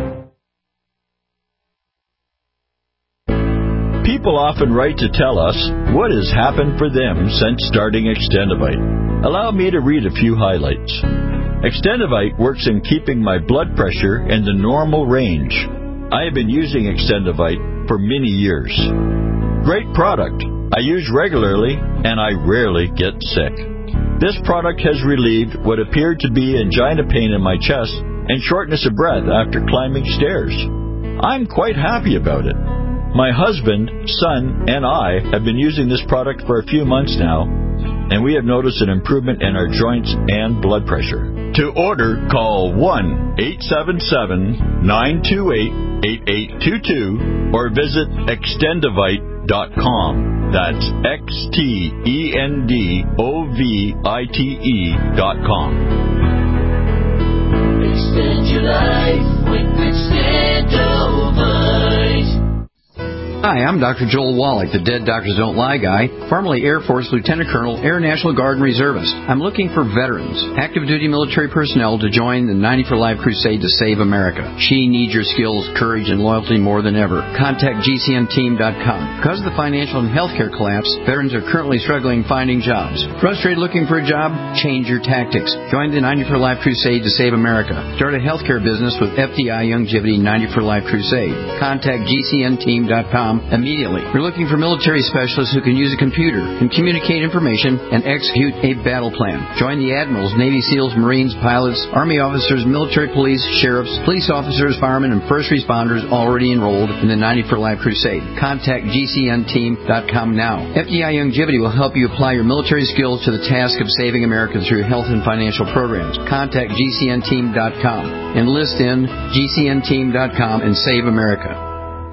People often write to tell us what has happened for them since starting Extendivite. Allow me to read a few highlights. Extendivite works in keeping my blood pressure in the normal range. I have been using Extendivite for many years. Great product. I use regularly and I rarely get sick. This product has relieved what appeared to be angina pain in my chest and shortness of breath after climbing stairs. I'm quite happy about it. My husband, son, and I have been using this product for a few months now, and we have noticed an improvement in our joints and blood pressure. To order, call one eight seven seven, nine two eight, eight eight two two or visit extendovite dot com. That's X T E N D O V I T E dot com. Extend your life with Extendovite. Hi, I'm Doctor Joel Wallach, the Dead Doctors Don't Lie guy, formerly Air Force Lieutenant Colonel, Air National Guard and Reservist. I'm looking for veterans, active duty military personnel to join the ninety for Life crusade to save America. She needs your skills, courage, and loyalty more than ever. Contact G C N team dot com. Because of the financial and healthcare collapse, veterans are currently struggling finding jobs. Frustrated looking for a job? Change your tactics. Join the ninety for Life crusade to save America. Start a healthcare business with F D I Longevity ninety for Life crusade. Contact G C N team dot com immediately. We're looking for military specialists who can use a computer and communicate information and execute a battle plan. Join the admirals, Navy SEALs, Marines, pilots, Army officers, military police, sheriffs, police officers, firemen, and first responders already enrolled in the ninety for Life crusade. Contact G C N team dot com now. F D I Longevity will help you apply your military skills to the task of saving America through health and financial programs. Contact G C N team dot com. Enlist in G C N team dot com and save America.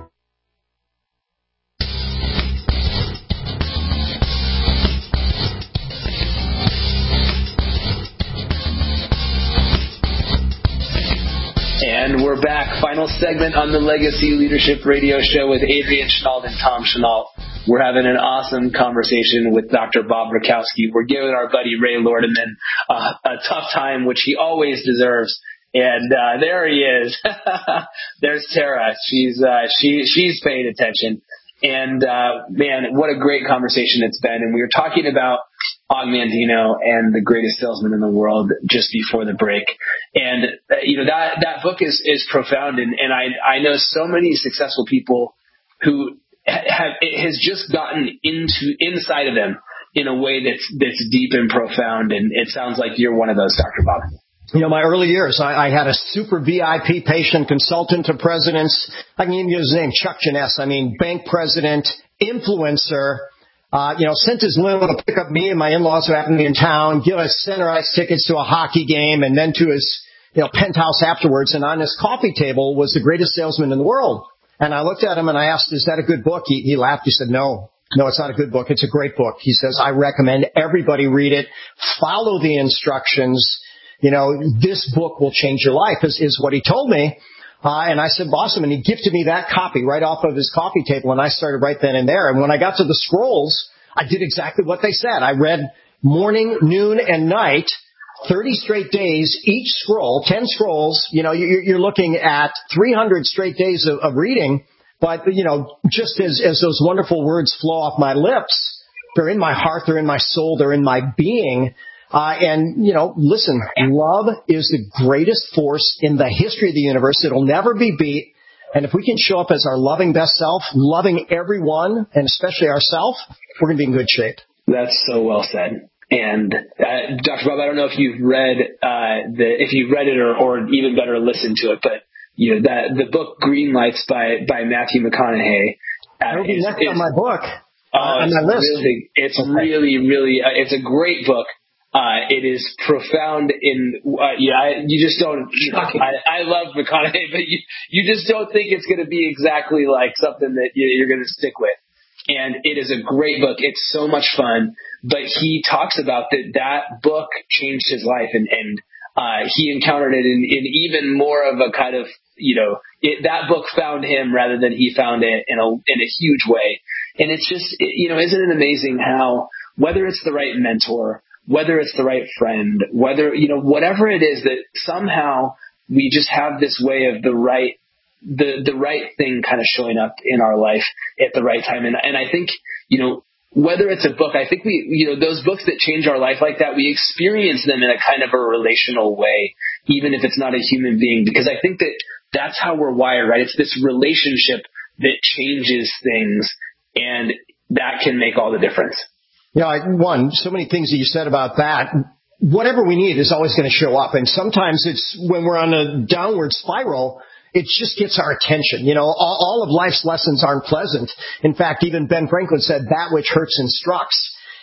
And we're back. Final segment on the Legacy Leadership Radio Show with Adrian Chenault and Tom Chenault. We're having an awesome conversation with Doctor Bob Rakowski. We're giving our buddy Ray Lordeman uh, a tough time, which he always deserves. And uh, there he is. There's Tara. She's uh, she she's paying attention. And uh, man, what a great conversation it's been. And we were talking about Og Mandino and the greatest salesman in the world just before the break. And, uh, you know, that, that book is, is profound. And, and I, I know so many successful people who have, it has just gotten into, inside of them in a way that's, that's deep and profound. And it sounds like you're one of those, Doctor Bob. You know, my early years, I, I had a super V I P patient, consultant to presidents. I can even use his name, Chuck Jeunesse. I mean, bank president, influencer. Uh, you know, sent his limo to pick up me and my in-laws who happened to be in town, give us center ice tickets to a hockey game, and then to his, you know, penthouse afterwards. And on his coffee table was the greatest salesman in the world. And I looked at him and I asked, is that a good book? He, he laughed. He said, no, no, it's not a good book. It's a great book. He says, I recommend everybody read it. Follow the instructions. You know, this book will change your life is, is what he told me. Uh, and I said, awesome. And he gifted me that copy right off of his coffee table. And I started right then and there. And when I got to the scrolls, I did exactly what they said. I read morning, noon, and night, thirty straight days, each scroll, ten scrolls. You know, you're, you're looking at three hundred straight days of, of reading. But, you know, just as, as those wonderful words flow off my lips, they're in my heart, they're in my soul, they're in my being. Uh, and, you know, listen, love is the greatest force in the history of the universe. It'll never be beat. And if we can show up as our loving best self, loving everyone, and especially ourselves, we're going to be in good shape. That's so well said. And uh, Doctor Bob, I don't know if you've read uh, the if you've read it or, or even better listened to it, but you know that the book Green Lights by by Matthew McConaughey. Uh, It'll be is, next is, on my book. Oh, on it's my list. Really, it's okay. really, really, uh, it's a great book. Uh, it is profound in, uh, yeah, I, you just don't, I, I love McConaughey, but you, you just don't think it's going to be exactly like something that you, you're going to stick with. And it is a great book. It's so much fun, but he talks about that, that book changed his life and, and, uh, he encountered it in, in even more of a kind of, you know, it, that book found him rather than he found it in a, in a huge way. And it's just, it, you know, isn't it amazing how, whether it's the right mentor, whether it's the right friend, whether, you know, whatever it is that somehow we just have this way of the right, the, the right thing kind of showing up in our life at the right time. And, and I think, you know, whether it's a book, I think we, you know, those books that change our life like that, we experience them in a kind of a relational way, even if it's not a human being, because I think that that's how we're wired, right? It's this relationship that changes things, and that can make all the difference. Yeah, one, so many things that you said about that. Whatever we need is always going to show up. And sometimes it's when we're on a downward spiral, it just gets our attention. You know, all, all of life's lessons aren't pleasant. In fact, even Ben Franklin said that which hurts instructs.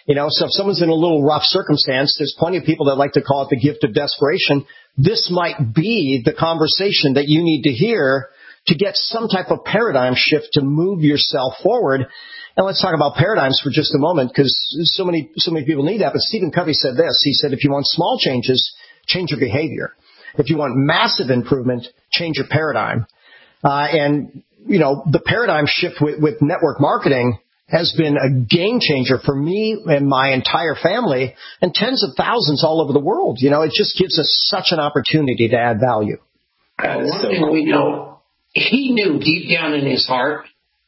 You know, so if someone's in a little rough circumstance, there's plenty of people that like to call it the gift of desperation. This might be the conversation that you need to hear to get some type of paradigm shift to move yourself forward. And let's talk about paradigms for just a moment, because so many, so many people need that. But Stephen Covey said this. He said, if you want small changes, change your behavior. If you want massive improvement, change your paradigm. Uh, and, you know, the paradigm shift with, with network marketing has been a game changer for me and my entire family and tens of thousands all over the world. You know, it just gives us such an opportunity to add value. Uh, one thing we know, he knew deep down in his heart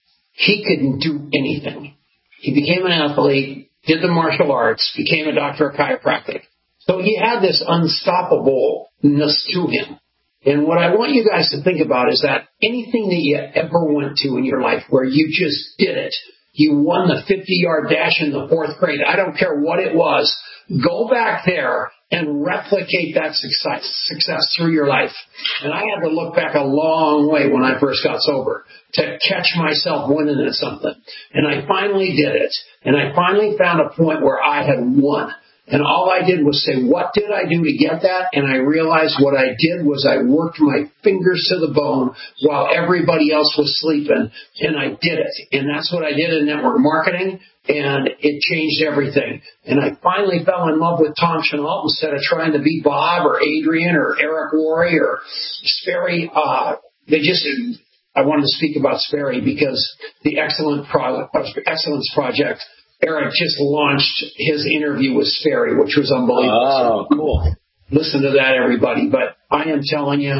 he couldn't do anything. He became an athlete, did the martial arts, became a doctor of chiropractic. So he had this unstoppableness to him. And what I want you guys to think about is that anything that you ever went to in your life where you just did it, you won the fifty-yard dash in the fourth grade, I don't care what it was, go back there and replicate that success, success through your life. And I had to look back a long way when I first got sober to catch myself winning at something. And I finally did it. And I finally found a point where I had won. And all I did was say, what did I do to get that? And I realized what I did was I worked my fingers to the bone while everybody else was sleeping, and I did it. And that's what I did in network marketing, and it changed everything. And I finally fell in love with Tom Chenault instead of trying to be Bob or Adrian or Eric Worre or Sperry. Uh, they just, I wanted to speak about Sperry because the Excellent Pro- Excellence Project, Eric just launched his interview with Sperry, which was unbelievable. Oh, cool. Listen to that, everybody. But I am telling you,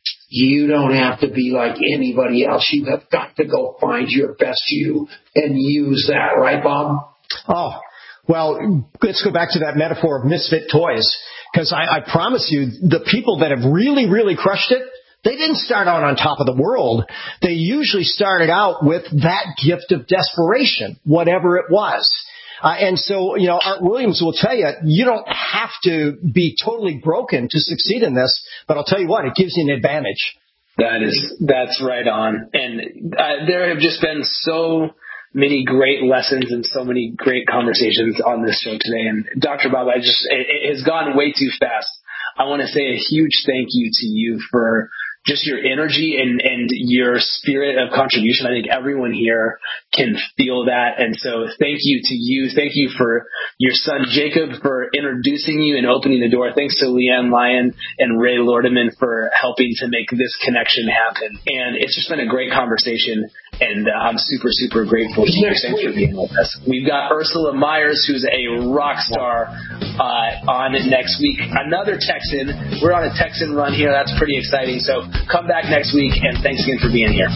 you don't have to be like anybody else. You have got to go find your best you and use that. Right, Bob? Oh, well, let's go back to that metaphor of misfit toys. Because I, I promise you, the people that have really, really crushed it, they didn't start out on top of the world. They usually started out with that gift of desperation, whatever it was. Uh, and so, you know, Art Williams will tell you, you don't have to be totally broken to succeed in this, but I'll tell you what, it gives you an advantage. That is, that's right on. And uh, there have just been so many great lessons and so many great conversations on this show today. And Doctor Bob, I just, it, it has gone way too fast. I want to say a huge thank you to you for just your energy and, and your spirit of contribution. I think everyone here can feel that. And so thank you to you. Thank you for your son, Jacob, for introducing you and opening the door. Thanks to Leanne Lyon and Ray Lordeman for helping to make this connection happen. And it's just been a great conversation. And uh, I'm super, super grateful to you. Thanks for being with us. We've got Ursula Myers, who's a rock star, uh, on next week. Another Texan. We're on a Texan run here. That's pretty exciting. So come back next week, and thanks again for being here.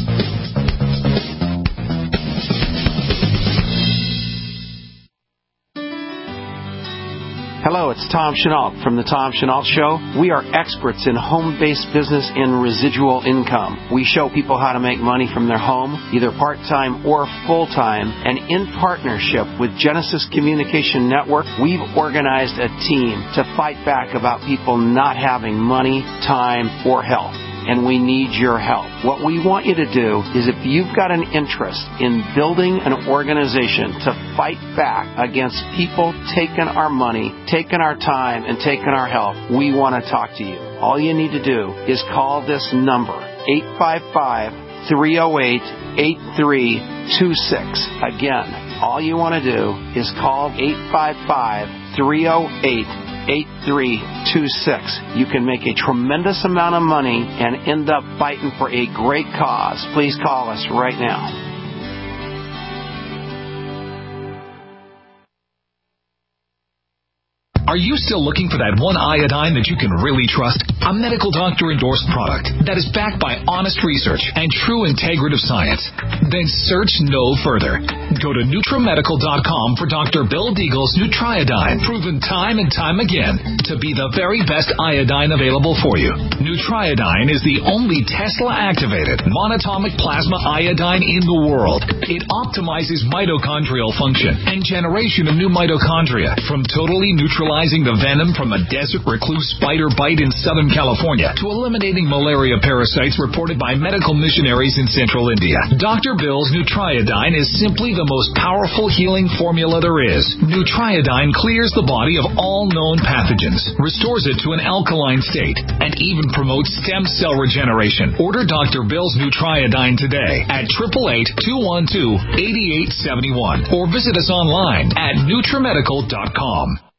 Hello, it's Tom Chenault from The Tom Chenault Show. We are experts in home-based business and residual income. We show people how to make money from their home, either part-time or full-time. And in partnership with Genesis Communication Network, we've organized a team to fight back about people not having money, time, or health. And we need your help. What we want you to do is, if you've got an interest in building an organization to fight back against people taking our money, taking our time, and taking our health, we want to talk to you. All you need to do is call this number, eight five five, three oh eight, eight three two six. Again, all you want to do is call eight five five, three oh eight, eight three two six. You can make a tremendous amount of money and end up fighting for a great cause. Please call us right now. Are you still looking for that one iodine that you can really trust? A medical doctor endorsed product that is backed by honest research and true integrative science? Then search no further. Go to NutriMedical dot com for Doctor Bill Deagle's Nutriodine, proven time and time again to be the very best iodine available for you. Nutriodine is the only Tesla-activated monatomic plasma iodine in the world It optimizes mitochondrial function and generation of new mitochondria, from totally neutralizing the venom from a desert recluse spider bite in Southern California to eliminating malaria parasites reported by medical missionaries in central India. Doctor Bill's Nutriodine is simply the most powerful healing formula there is. Nutriodine clears the body of all known pathogens, restores it to an alkaline state, and even promotes stem cell regeneration. Order Doctor Bill's Nutriodine today at eight eight eight, two one two, eight eight seven one or visit us online at Nutrimedical dot com.